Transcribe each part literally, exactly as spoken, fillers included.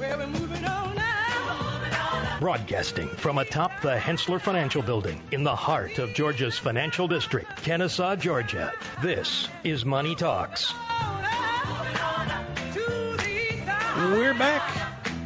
Well, we're moving on now. Broadcasting from atop the Hensler Financial Building in the heart of Georgia's financial district, Kennesaw, Georgia. This is Money Talks. We're back.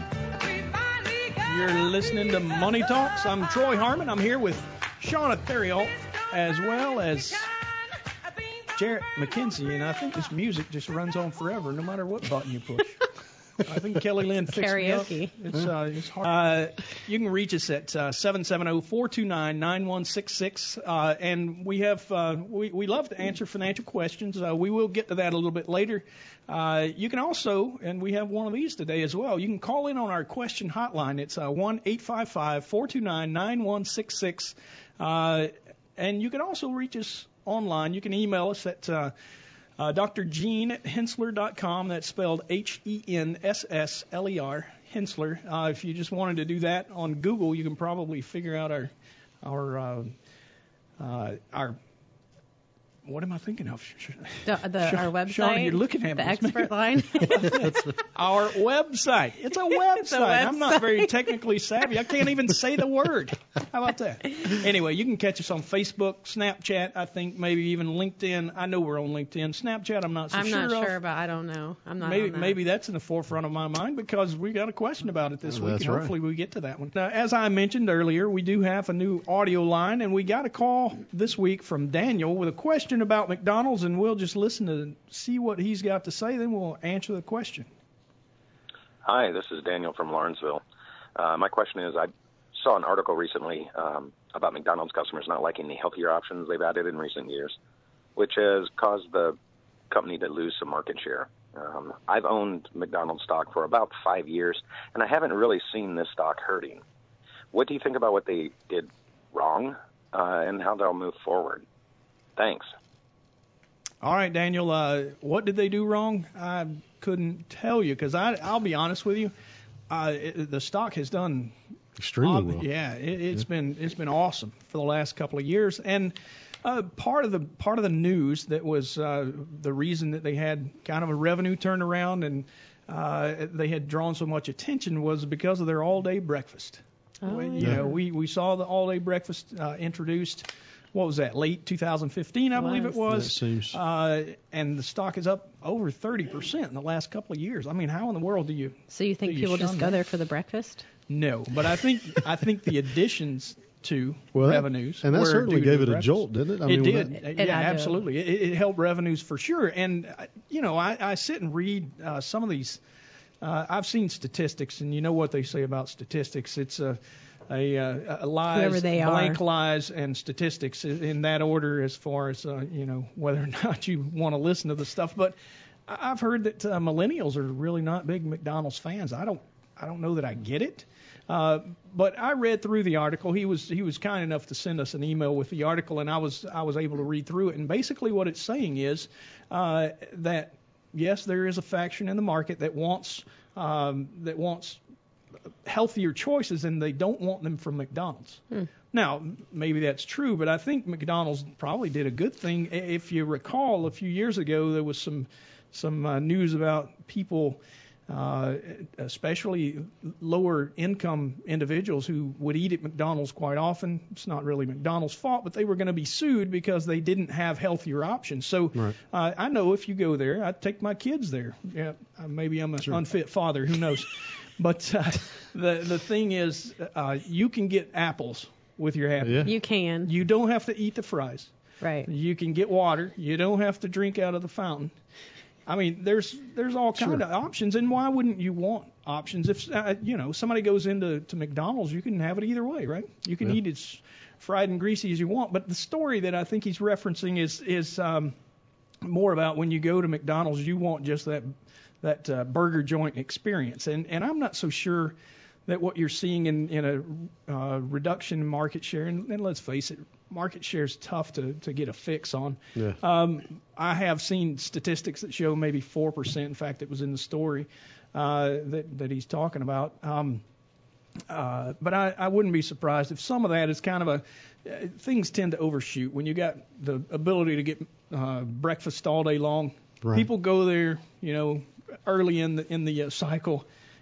You're listening to Money Talks. I'm Troy Harmon. I'm here with Shauna Theriault as well as Jarrett McKenzie, and I think this music just runs on forever no matter what button you push. I think Kelly Lynn fixed Karaoke. it up. It's, uh, it's hard. Uh, you can reach us at uh, seven seven zero, four two nine, nine one six six, uh, and we have uh, we, we love to answer financial questions. Uh, we will get to that a little bit later. Uh, you can also, and we have one of these today as well, you can call in on our question hotline. It's uh, one eight five five, four two nine, nine one six six, uh, and you can also reach us online. You can email us at uh, Uh, Doctor Gene at Hensler dot com. That's spelled H E N S S L E R, Hensler. Uh, if you just wanted to do that on Google, you can probably figure out our our uh, uh, our. What am I thinking of? The, the, Sean, our website. Sean, you're looking at me. The expert line. Our website. It's a website. It's a website. I'm not very technically savvy. I can't even say the word. How about that? Anyway, you can catch us on Facebook, Snapchat, I think maybe even LinkedIn. I know we're on LinkedIn. Snapchat, I'm not so I'm sure not of. sure, but I don't know. I'm not Maybe on that. maybe that's in the forefront of my mind because we got a question about it this Oh, week, that's and right. hopefully we get to that one. Now, as I mentioned earlier, we do have a new audio line, and we got a call this week from Daniel with a question about McDonald's, and we'll just listen to see what he's got to say, then we'll answer the question. Hi, this is Daniel from Lawrenceville. Uh, my question is, I saw an article recently um, about McDonald's customers not liking the healthier options they've added in recent years, which has caused the company to lose some market share. Um, I've owned McDonald's stock for about five years, and I haven't really seen this stock hurting. What do you think about what they did wrong uh, and how they'll move forward? Thanks. All right, Daniel, uh, what did they do wrong? I couldn't tell you because I'll be honest with you. Uh, it, the stock has done Extremely uh, well. Yeah, it, it's yeah. been it's been awesome for the last couple of years. And uh, part of the part of the news that was uh, the reason that they had kind of a revenue turnaround and uh, they had drawn so much attention was because of their all-day breakfast. Oh, we, yeah. You know, we we saw the all-day breakfast uh, introduced. What was that, late two thousand fifteen, I believe it was. That seems. Uh, and the stock is up over thirty percent in the last couple of years. I mean, how in the world do you So you think do you people just shun go that? there for the breakfast? No, but I think I think the additions to well, revenues and that were certainly due to gave it a breakfast. jolt, didn't it? I It mean, did. that- Uh, It yeah, had to. absolutely. It, it helped revenues for sure. And, uh, you know, I, I sit and read uh, some of these. Uh, I've seen statistics, and you know what they say about statistics. It's a, a, a, a lies, Whoever they are. blank lies, and statistics in that order as far as, uh, you know, whether or not you want to listen to the stuff. But I- I've heard that uh, millennials are really not big McDonald's fans. I don't I don't know that I get it. Uh, but I read through the article. He was he was kind enough to send us an email with the article, and I was I was able to read through it. And basically, what it's saying is uh, that yes, there is a faction in the market that wants um, that wants healthier choices, and they don't want them from McDonald's. Hmm. Now, maybe that's true, but I think McDonald's probably did a good thing. If you recall, a few years ago, there was some some uh, news about people. Uh, especially lower income individuals who would eat at McDonald's quite often. It's not really McDonald's fault, but they were going to be sued because they didn't have healthier options. So Right. uh, I know if you go there, I'd take my kids there. Yeah, uh, maybe I'm an Sure. unfit father, who knows. But uh, the the thing is, uh, you can get apples with your Happy. Yeah. You can. You don't have to eat the fries. Right. You can get water. You don't have to drink out of the fountain. I mean, there's there's all kind Sure. of options, and why wouldn't you want options? If uh, you know somebody goes into to McDonald's, you can have it either way, right? You can Yeah. eat as fried and greasy as you want. But the story that I think he's referencing is is um, more about when you go to McDonald's, you want just that that uh, burger joint experience, and and I'm not so sure that what you're seeing in in a uh, reduction in market share, and, and let's face it, market share is tough to, to get a fix on. Yeah. Um, I have seen statistics that show maybe four percent. In fact, it was in the story uh, that, that he's talking about. Um, uh, but I, I wouldn't be surprised if some of that is kind of a uh, things tend to overshoot when you got the ability to get uh, breakfast all day long. Right. People go there, you know, early in the in the uh, cycle.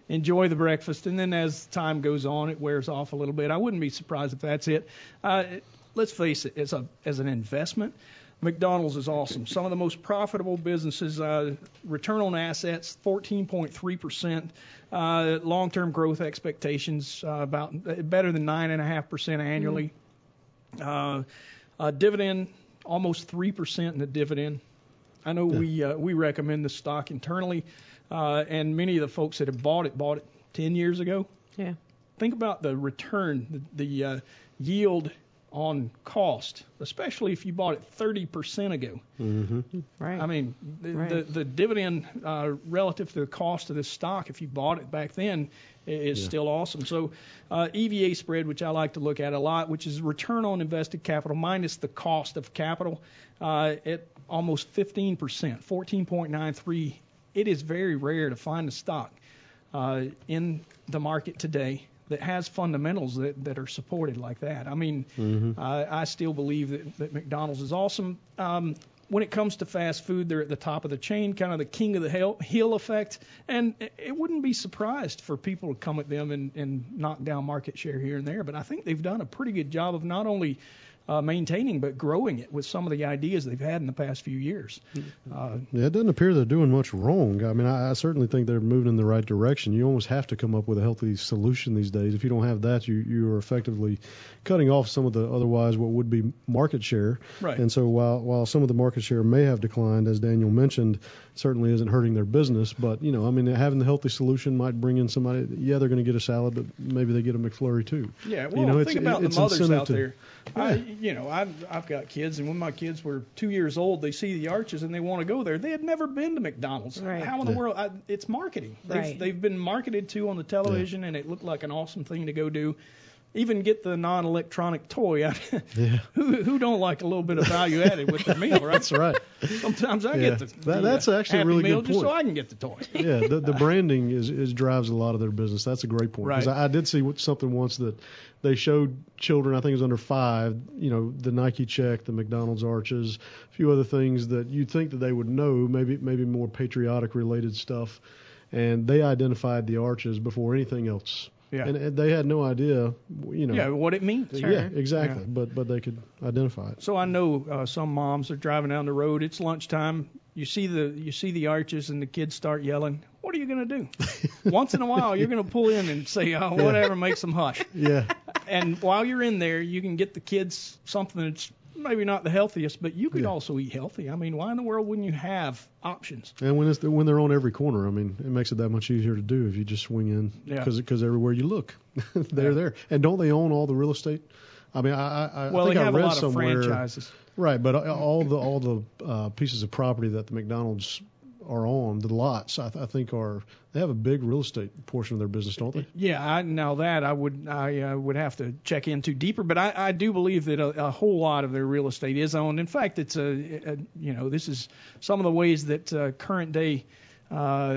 enjoy the breakfast, and then as time goes on, it wears off a little bit. I wouldn't be surprised if that's it. Uh, let's face it, as a as an investment, McDonald's is awesome. Some of the most profitable businesses, uh, return on assets, fourteen point three percent. Uh, long-term growth expectations, uh, about better than nine point five percent annually. Mm-hmm. Uh, uh, dividend, almost three percent in the dividend. I know yeah. we uh, we recommend the stock internally, uh, and many of the folks that have bought it bought it ten years ago. Yeah. Think about the return, the, the uh, yield on cost, especially if you bought it thirty percent ago. Mm-hmm. Right. I mean, the, right. the, the dividend uh, relative to the cost of this stock, if you bought it back then, is yeah. still awesome. So uh, E V A spread, which I like to look at a lot, which is return on invested capital minus the cost of capital, uh, at almost fifteen percent, fourteen point nine three. It is very rare to find a stock uh, in the market today that has fundamentals that, that are supported like that. I mean, mm-hmm. uh, I still believe that, that McDonald's is awesome. Um, when it comes to fast food, they're at the top of the chain, kind of the king of the hill, hill effect. And it wouldn't be surprised for people to come at them and, and knock down market share here and there. But I think they've done a pretty good job of not only Uh, maintaining but growing it with some of the ideas they've had in the past few years. Uh, yeah, it doesn't appear they're doing much wrong. I mean, I, I certainly think they're moving in the right direction. You almost have to come up with a healthy solution these days. If you don't have that, you, you are effectively cutting off some of the otherwise what would be market share. Right. And so while while some of the market share may have declined, as Daniel mentioned, certainly isn't hurting their business. But, you know, I mean, having the healthy solution might bring in somebody. Yeah, they're going to get a salad, but maybe they get a McFlurry too. Yeah, well, you know, think it's, about it's the mothers out to, there. Yeah. I, you know, I've, I've got kids, and when my kids were two years old, they see the arches and they want to go there. They had never been to McDonald's. Right. How in the Yeah. world? I, it's marketing. They've, Right. they've been marketed to on the television, yeah. and it looked like an awesome thing to go do. Even get the non-electronic toy out. Yeah. who who don't like a little bit of value added with their meal, right? That's right. Sometimes I Yeah. get the, That- the that's uh, actually a Happy really Meal good just so point. I can get the toy. Yeah, the, the branding is, is drives a lot of their business. That's a great point. Right. 'Cause I, I did see what, something once that they showed children, I think it was under five, you know, the Nike check, the McDonald's arches, a few other things that you'd think that they would know, maybe maybe more patriotic related stuff, and they identified the arches before anything else. Yeah. And, and they had no idea, you know. Yeah, what it means. Sure. Yeah, exactly. Yeah. But but they could identify it. So I know uh, some moms are driving down the road. It's lunchtime. You see the you see the arches, and the kids start yelling. What are you going to do? Once in a while, you're going to pull in and say, oh, whatever makes them hush. Yeah. And while you're in there, you can get the kids something that's maybe not the healthiest, but you could Yeah. also eat healthy. I mean, why in the world wouldn't you have options? And when it's when they're on every corner, I mean, it makes it that much easier to do if you just swing in Yeah. because because everywhere you look, they're Yeah. there. And don't they own all the real estate? I mean, I I, Well, I think they I have read a lot somewhere, of franchises. right? But all the all the uh, pieces of property that the McDonald's are on, the lots, I, th- I think are they have a big real estate portion of their business, don't they? Yeah, I, now that I would I uh, would have to check into deeper, but I, I do believe that a, a whole lot of their real estate is owned. In fact, it's a, a you know this is some of the ways that uh, current day uh,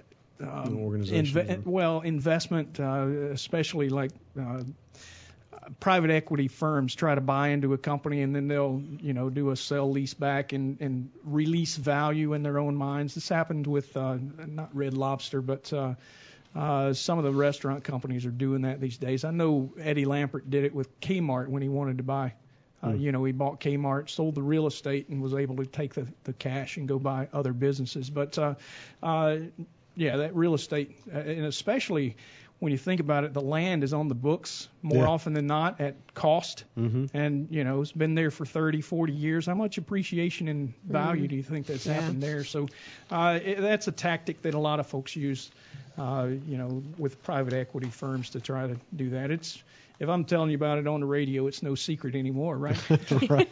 um, organizations inve- or- well investment, uh, especially like uh, private equity firms try to buy into a company and then they'll, you know, do a sell lease back and, and release value in their own minds. This happened with uh, not Red Lobster, but uh, uh, some of the restaurant companies are doing that these days. I know Eddie Lampert did it with Kmart when he wanted to buy. Uh, Hmm. You know, he bought Kmart, sold the real estate, and was able to take the, the cash and go buy other businesses. But, uh, uh, yeah, that real estate, uh, and especially when you think about it, the land is on the books more Yeah. often than not at cost. Mm-hmm. And, you know, it's been there for thirty, forty years. How much appreciation and value Mm. do you think that's Yeah. happened there? So uh, it, that's a tactic that a lot of folks use, uh, you know, with private equity firms to try to do that. It's if I'm telling you about it on the radio, it's no secret anymore, right? Right.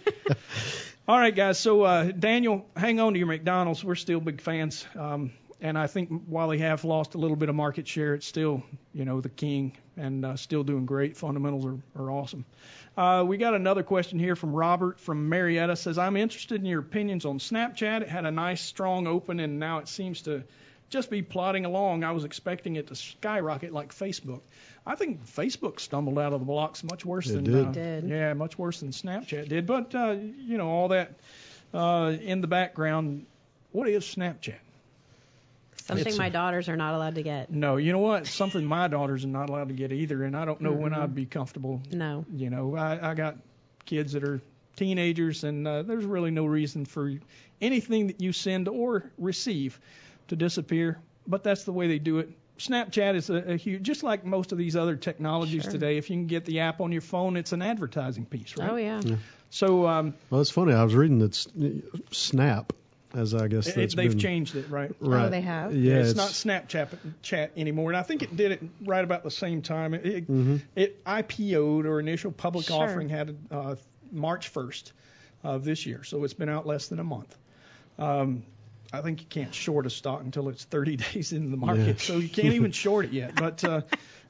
All right, guys. So, uh, Daniel, hang on to your McDonald's. We're still big fans. Um, and I think while they have lost a little bit of market share, it's still, you know, the king and uh, still doing great. Fundamentals are, are awesome. Uh, we got another question here from Robert from Marietta. Says, I'm interested in your opinions on Snapchat. It had a nice, strong open, and now it seems to just be plodding along. I was expecting it to skyrocket like Facebook. I think Facebook stumbled out of the blocks much worse It than did. Uh, It did. yeah, much worse than Snapchat did. But uh, you know, all that uh, in the background. What is Snapchat? Something It's- my daughters are not allowed to get. No, you know what? Something my daughters are not allowed to get either, and I don't know mm-hmm. when I'd be comfortable. No. You know, I, I got kids that are teenagers, and uh, there's really no reason for anything that you send or receive to disappear, but that's the way they do it. Snapchat is a, a huge, just like most of these other technologies Sure. today. If you can get the app on your phone, it's an advertising piece, right? Oh, yeah. Yeah. So um, Well, it's funny. I was reading that S- Snap, as I guess it, that's they've been, changed it, right? right. Oh, they have? Yeah, it's, it's, not Snapchat chat anymore, and I think it did it right about the same time. It, it, Mhm. it I P O'd, or initial public Sure. offering, had uh, March first of this year, so it's been out less than a month. Um, I think you can't short a stock until it's thirty days into the market, Yeah. so you can't even short it yet. But uh,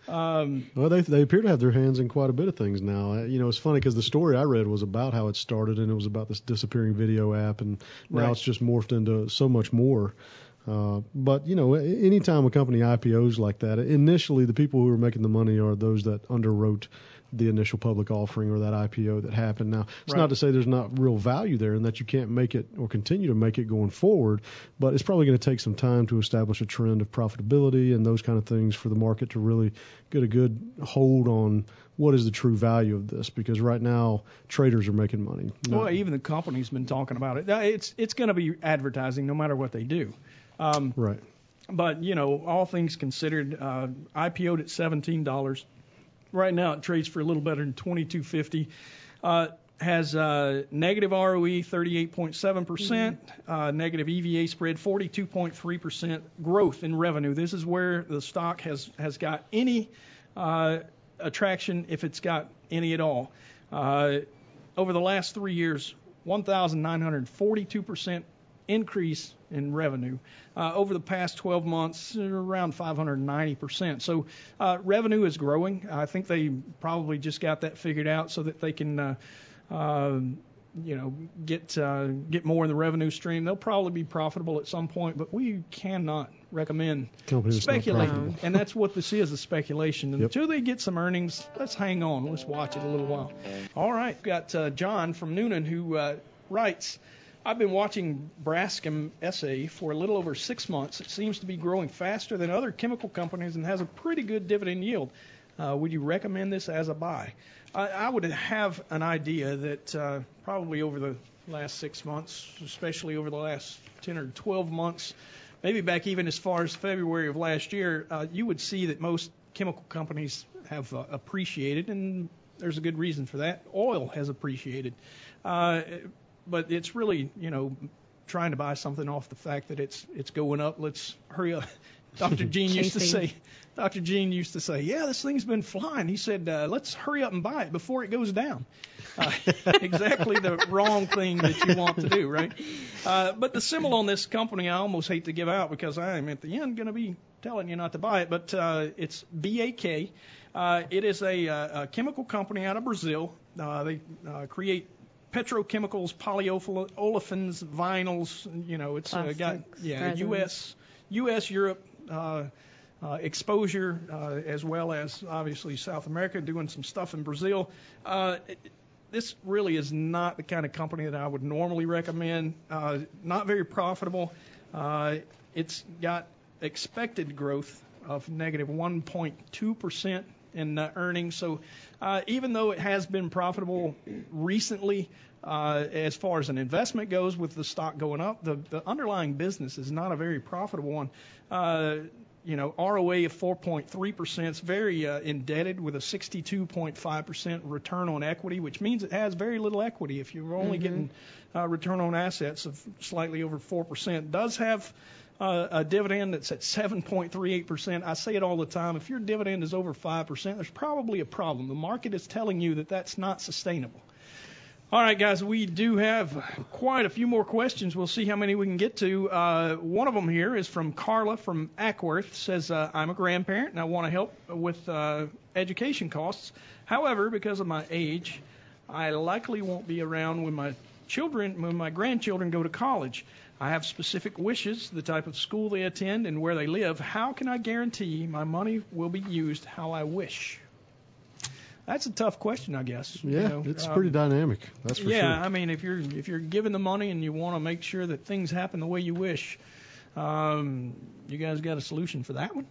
um, Well, they they appear to have their hands in quite a bit of things now. Uh, You know, it's funny because the story I read was about how it started, and it was about this disappearing video app, and now Right. it's just morphed into so much more. Uh, but you know, a- anytime a company I P Os like that, initially the people who are making the money are those that underwrote the initial public offering or that I P O that happened. Now, it's Right. not to say there's not real value there and that you can't make it or continue to make it going forward, but it's probably going to take some time to establish a trend of profitability and those kind of things for the market to really get a good hold on what is the true value of this, because right now traders are making money. No- well, even the company's been talking about it. Uh, It's it's going to be advertising no matter what they do. Um, right. But, you know, all things considered, uh, I P O'd at seventeen dollars. Right now it trades for a little better than twenty-two fifty. Uh, has uh, negative R O E thirty-eight point seven percent, uh, negative E V A spread forty-two point three percent, growth in revenue. This is where the stock has, has got any uh, attraction, if it's got any at all. Uh, over the last three years, one thousand nine hundred forty-two percent increase in revenue. Uh, over the past twelve months, around five hundred ninety percent. So uh, revenue is growing. I think they probably just got that figured out so that they can, uh, uh, you know, get uh, get more in the revenue stream. They'll probably be profitable at some point, but we cannot recommend Company that's not speculating. profitable. And that's what this is, a speculation. And Yep. until they get some earnings, let's hang on. Let's watch it a little while. All right. Got uh, John from Noonan who uh, writes, I've been watching Braskem S A for a little over six months. It seems to be growing faster than other chemical companies and has a pretty good dividend yield. Uh, would you recommend this as a buy? I, I would have an idea that uh, probably over the last six months, especially over the last ten or twelve months, maybe back even as far as February of last year, uh, you would see that most chemical companies have uh, appreciated, and there's a good reason for that. Oil has appreciated. Uh, But it's really, you know, trying to buy something off the fact that it's it's going up. Let's hurry up. Doctor Gene used to Chasing. say, Doctor Gene used to say, yeah, this thing's been flying. He said, uh, let's hurry up and buy it before it goes down. Uh, exactly the wrong thing that you want to do, right? Uh, but the symbol on this company, I almost hate to give out because I am at the end going to be telling you not to buy it, but uh, it's B A K. Uh, it is a, uh, a chemical company out of Brazil. Uh, they uh, create petrochemicals, polyolefins, vinyls. You know, it's uh, got Plastics, yeah resins. U S U S Europe uh, uh, exposure uh, as well as obviously South America, doing some stuff in Brazil. Uh, it, this really is not the kind of company that I would normally recommend. Uh, not very profitable. Uh, it's got expected growth of negative one point two percent in uh, earnings. So uh, even though it has been profitable recently, uh, as far as an investment goes, with the stock going up, the, the underlying business is not a very profitable one. Uh, you know, R O A of four point three percent is very uh, indebted with a sixty-two point five percent return on equity, which means it has very little equity. If you're only Mm-hmm. getting uh, return on assets of slightly over four percent, does have Uh, a dividend that's at seven point three eight percent. I say it all the time. If your dividend is over five percent, there's probably a problem. The market is telling you that that's not sustainable. All right, guys, we do have quite a few more questions. We'll see how many we can get to. Uh, one of them here is from Carla from Ackworth. Says, uh, I'm a grandparent and I want to help with uh, education costs. However, because of my age, I likely won't be around when my children, when my grandchildren go to college. I have specific wishes, the type of school they attend and where they live. How can I guarantee my money will be used how I wish? That's a tough question, I guess. Yeah, you know. it's Um, pretty dynamic. That's for yeah, sure. I mean, if you're if you're given the money and you want to make sure that things happen the way you wish, Um, you guys got a solution for that one?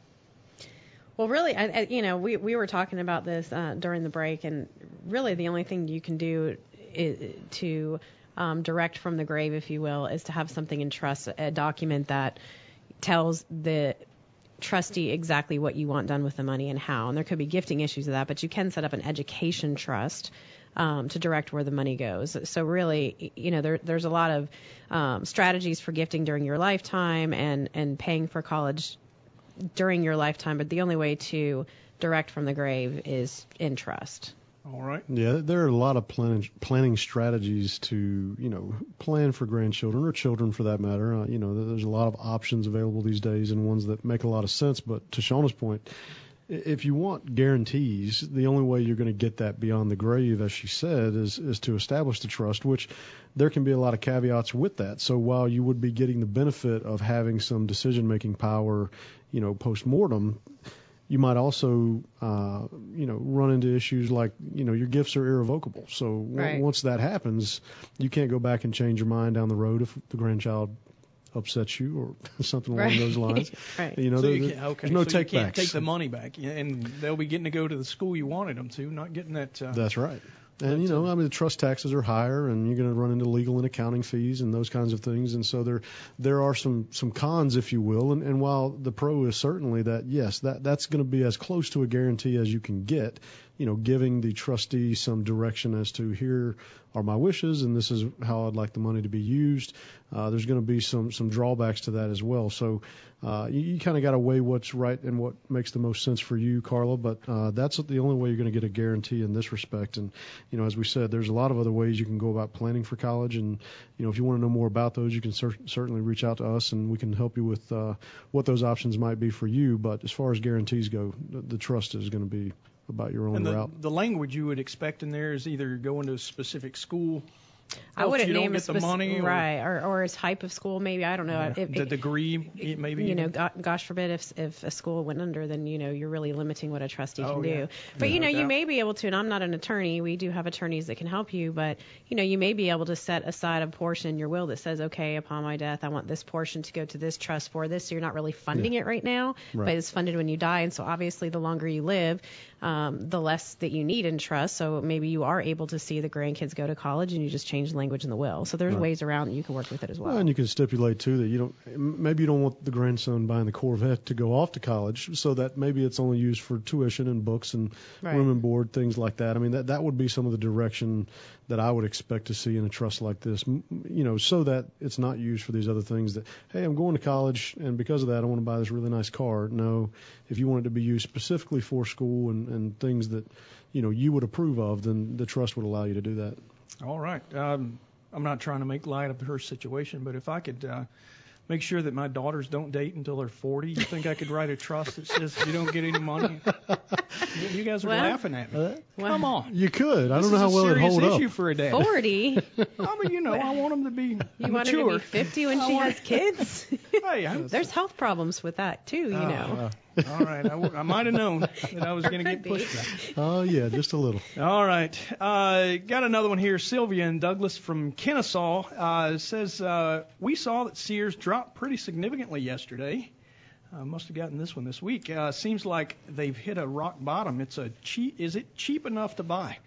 Well, really, I, I, you know, we, we were talking about this uh, during the break, and really the only thing you can do is, to um, direct from the grave, if you will, is to have something in trust, a document that tells the trustee exactly what you want done with the money and how. And there could be gifting issues of that, but you can set up an education trust um, to direct where the money goes. So really, you know, there, there's a lot of um, strategies for gifting during your lifetime and, and paying for college during your lifetime, but the only way to direct from the grave is in trust. All right. Yeah, there are a lot of planning planning strategies to, you know, plan for grandchildren or children for that matter. Uh, you know, there's a lot of options available these days and ones that make a lot of sense. But to Shauna's point, if you want guarantees, the only way you're going to get that beyond the grave, as she said, is is to establish the trust, which there can be a lot of caveats with that. So while you would be getting the benefit of having some decision-making power, you know, post-mortem, you might also, uh, you know, run into issues like, you know, your gifts are irrevocable. So w- Right. once that happens, you can't go back and change your mind down the road if the grandchild upsets you or something along Right. those lines. Right. You know, So there, you can't, okay, there's no so you take can't backs. take the money back, yeah, and they'll be getting to go to the school you wanted them to, not getting that. Uh, That's right. And, you know, I mean, the trust taxes are higher, and you're going to run into legal and accounting fees and those kinds of things. And so there there are some, some cons, if you will. And, and while the pro is certainly that, yes, that that's going to be as close to a guarantee as you can get, you know, giving the trustee some direction as to here are my wishes and this is how I'd like the money to be used. Uh, there's going to be some, some drawbacks to that as well. So uh, you, you kind of got to weigh what's right and what makes the most sense for you, Carla. But uh, that's the only way you're going to get a guarantee in this respect. And, you know, as we said, there's a lot of other ways you can go about planning for college. And, you know, if you want to know more about those, you can cer- certainly reach out to us and we can help you with uh, what those options might be for you. But as far as guarantees go, the, the trust is going to be about your own and the, route. the language you would expect in there is either going to a specific school. I else wouldn't you don't name a get the speci- money, or, right, or, or a type of school, maybe. I don't know. uh, If- the if- degree, maybe. You know, go- gosh forbid if if a school went under, then you know you're really limiting what a trustee Oh, can do. yeah. But Yeah, you know, no you doubt. may be able to. And I'm not an attorney. We do have attorneys that can help you. But you know, you may be able to set aside a portion in your will that says, okay, upon my death, I want this portion to go to this trust for this. So you're not really funding it right now, Right. but it's funded when you die. And so obviously, the longer you live, um, the less that you need in trust. So maybe you are able to see the grandkids go to college, and you just change the language in the will. So there's Right. ways around that you can work with it as well. Well, and you can stipulate too that you don't m- maybe you don't want the grandson buying the Corvette to go off to college, so that maybe it's only used for tuition and books and Right. room and board, things like that. I mean, that that would be some of the direction that I would expect to see in a trust like this, m- you know, so that it's not used for these other things that, hey, I'm going to college and because of that I want to buy this really nice car. No, if you want it to be used specifically for school and, and things that, you know, you would approve of, then the trust would allow you to do that. All right. Um, I'm not trying to make light of her situation, but if I could uh, make sure that my daughters don't date until they're forty, you think I could write a trust that says you don't get any money? You- You guys are Well, laughing at me. Come on. You could. I This don't know is how a well it'd serious hold up. issue for a dad. forty. I mean, you know, I want them to be You want her mature. to be fifty when I she want- has kids? Hey, I'm, There's health problems with that too, you Oh, know. all right. I, w- I might have known that I was going to get Could be. pushed back. Oh, yeah, just a little. All right. Uh, got another one here. Sylvia and Douglas from Kennesaw uh, says, uh, we saw that Sears dropped pretty significantly yesterday. Uh, must have gotten this one this week. Uh, seems like they've hit a rock bottom. It's a cheap. Is it cheap enough to buy?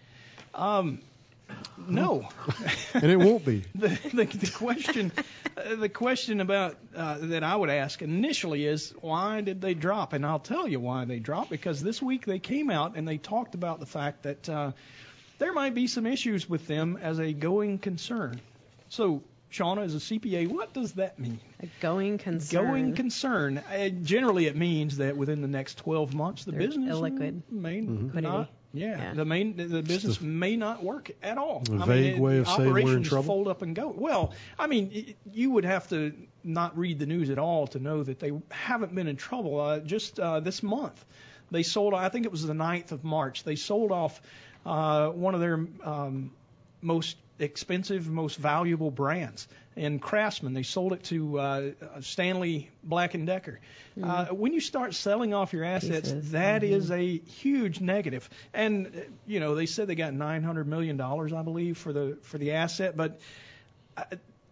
Um, no. And it won't be. the, the, the question, uh, the question about uh, that I would ask initially is why did they drop? And I'll tell you why they dropped, because this week they came out and they talked about the fact that uh, there might be some issues with them as a going concern. So, Shauna, as a C P A, what does that mean? A going concern. Going concern. Uh, generally, it means that within the next twelve months, the They're business illiquid. may Liquidity. not. Yeah, Yeah. the main the business may not work at all. A I vague mean, way it, of saying we're in operations trouble? fold up and go. Well, I mean, it, you would have to not read the news at all to know that they haven't been in trouble. Uh, just uh, this month, they sold. I think it was the ninth of March. They sold off uh, one of their um, most expensive, most valuable brands. And Craftsman, they sold it to uh, Stanley Black and Decker. Mm-hmm. Uh, when you start selling off your assets, Pieces. that Mm-hmm. is a huge negative. And uh, you know, they said they got nine hundred million dollars, I believe, for the for the asset. But uh,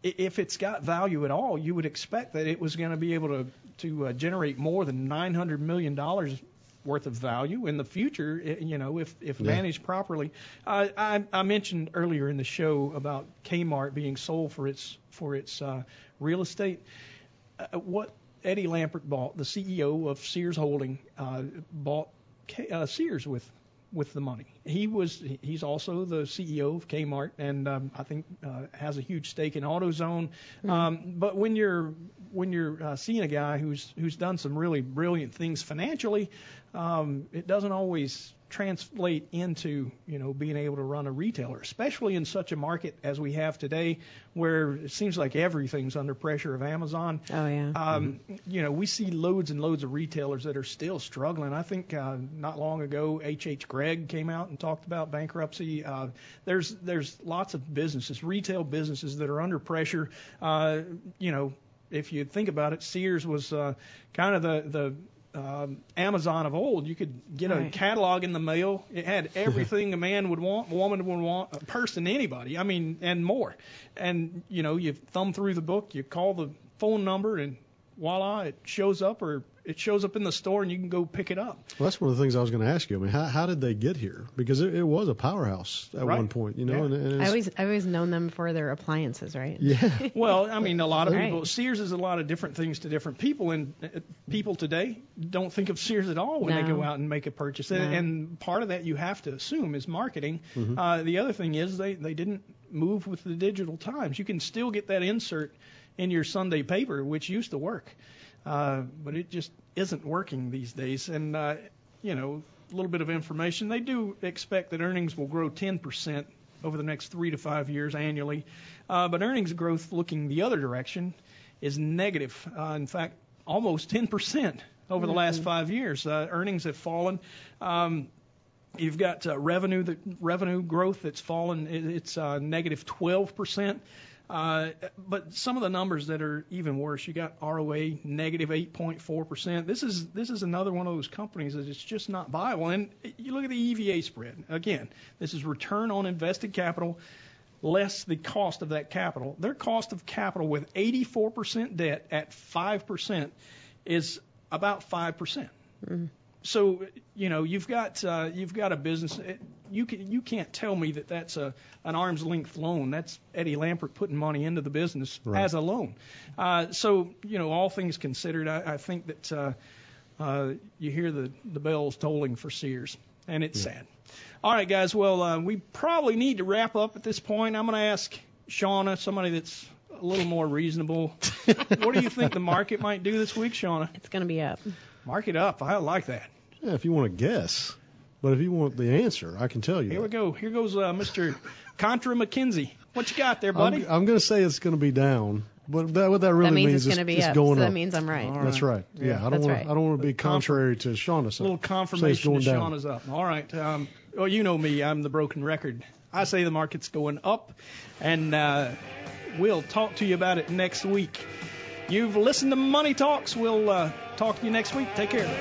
if it's got value at all, you would expect that it was going to be able to to uh, generate more than nine hundred million dollars worth of value in the future, you know, if, if Yeah. managed properly. Uh, I, I mentioned earlier in the show about Kmart being sold for its for its uh, real estate. Uh, what Eddie Lampert bought, the C E O of Sears Holding, uh, bought K, uh, Sears with with the money. He was he's also the C E O of Kmart, and um, I think uh, has a huge stake in AutoZone. Mm-hmm. Um, but when you're when you're uh, seeing a guy who's who's done some really brilliant things financially, um, it doesn't always translate into, you know, being able to run a retailer, especially in such a market as we have today, where it seems like everything's under pressure of Amazon. Oh, yeah. Um, mm-hmm. You know, we see loads and loads of retailers that are still struggling. I think uh, not long ago, H H. Gregg came out and talked about bankruptcy. Uh, there's there's lots of businesses, retail businesses that are under pressure. Uh, you know, if you think about it, Sears was uh, kind of the the Um, Amazon of old. You could get right. a catalog in the mail. It had everything a man would want, a woman would want, a person, anybody. I mean, and more. And, you know, you thumb through the book, you call the phone number, and voila, it shows up, or it shows up in the store, and you can go pick it up. Well, that's one of the things I was going to ask you. I mean, how, how did they get here? Because it, it was a powerhouse at Right. one point, you know. Yeah. And, and I it's, always, I've always known them for their appliances, right? yeah. Well, I mean, a lot of Right. people, Sears is a lot of different things to different people, and uh, people today don't think of Sears at all when No. they go out and make a purchase. And, No. and part of that you have to assume is marketing. Mm-hmm. Uh, the other thing is they, they didn't move with the digital times. You can still get that insert in your Sunday paper, which used to work. Uh, but it just isn't working these days. And, uh, you know, a little bit of information. They do expect that earnings will grow ten percent over the next three to five years annually. Uh, but earnings growth looking the other direction is negative. Uh, in fact, almost ten percent over the last five years. Uh, earnings have fallen. Um, you've got uh, revenue that revenue growth that's fallen. It, it's uh, negative twelve percent. Uh, but some of the numbers that are even worse, you got R O A negative eight point four percent. This is this is another one of those companies that it's just not viable. And you look at the E V A spread. Again, this is return on invested capital less the cost of that capital. Their cost of capital with eighty-four percent debt at five percent is about five percent. Mm-hmm. So, you know, you've got uh, you've got a business. You can you can't tell me that that's a an arm's length loan. That's Eddie Lampert putting money into the business Right. as a loan. Uh, so, you know, all things considered, I, I think that uh, uh, you hear the the bells tolling for Sears, and it's Yeah. sad. All right, guys. Well, uh, we probably need to wrap up at this point. I'm going to ask Shauna, somebody that's a little more reasonable. What do you think the market might do this week, Shauna? It's going to be up. Mark it up. I like that. Yeah, if you want to guess. But if you want the answer, I can tell you. Here we that. go. Here goes uh, Mister Contra McKenzie. What you got there, buddy? I'm, I'm going to say it's going to be down. But that, what that really That means means it's is going to be it's up. going So up. that means I'm right. All That's right. Yeah, I don't That's want right. I don't want to be contrary to Shauna's. A little Say it's confirmation going that down. Shauna's up. All right. Um, well, you know me. I'm the broken record. I say the market's going up, and uh, we'll talk to you about it next week. You've listened to Money Talks. We'll uh, talk to you next week. Take care.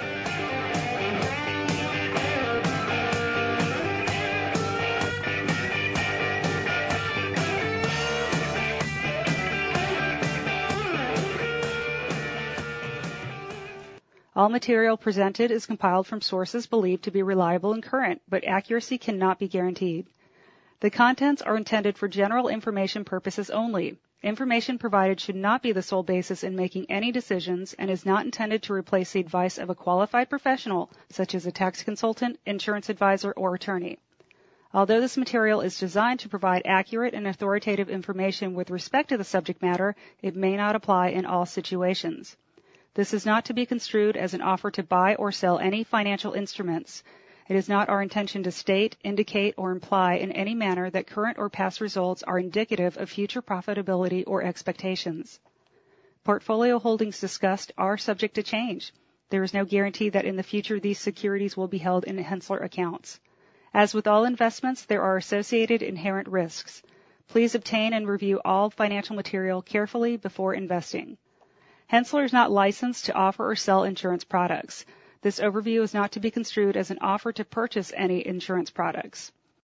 All material presented is compiled from sources believed to be reliable and current, but accuracy cannot be guaranteed. The contents are intended for general information purposes only. Information provided should not be the sole basis in making any decisions and is not intended to replace the advice of a qualified professional, such as a tax consultant, insurance advisor, or attorney. Although this material is designed to provide accurate and authoritative information with respect to the subject matter, it may not apply in all situations. This is not to be construed as an offer to buy or sell any financial instruments. It is not our intention to state, indicate, or imply in any manner that current or past results are indicative of future profitability or expectations. Portfolio holdings discussed are subject to change. There is no guarantee that in the future these securities will be held in Henssler accounts. As with all investments, there are associated inherent risks. Please obtain and review all financial material carefully before investing. Henssler is not licensed to offer or sell insurance products. This overview is not to be construed as an offer to purchase any insurance products.